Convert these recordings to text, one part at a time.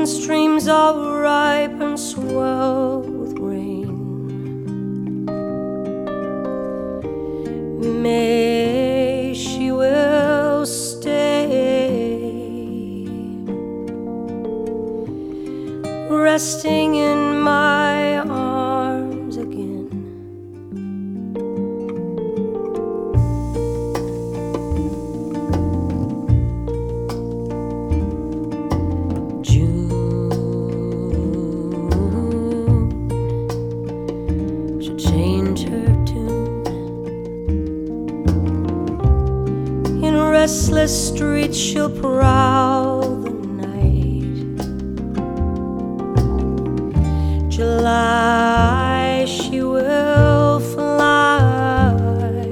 and streams are ripe and swell with rain. May she will stay, resting in my arms again. Change her tune. In restless streets she'll prowl the night. July she will fly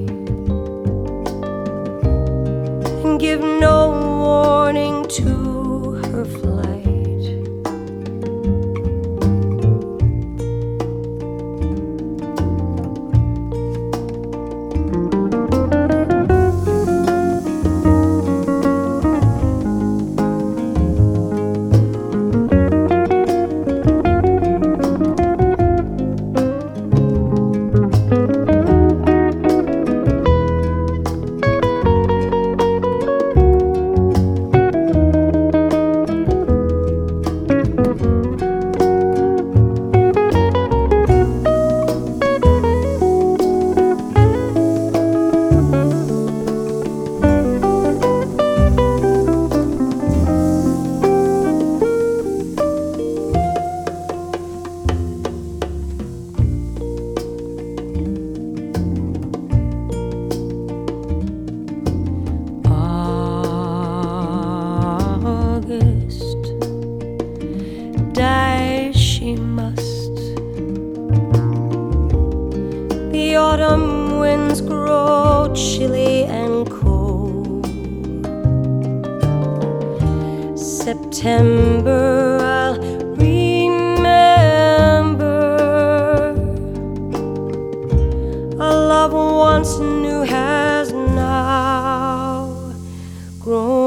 and give no warning to her flight. Die she must. The autumn winds grow chilly and cold. September I'll remember. A love once new has now grown.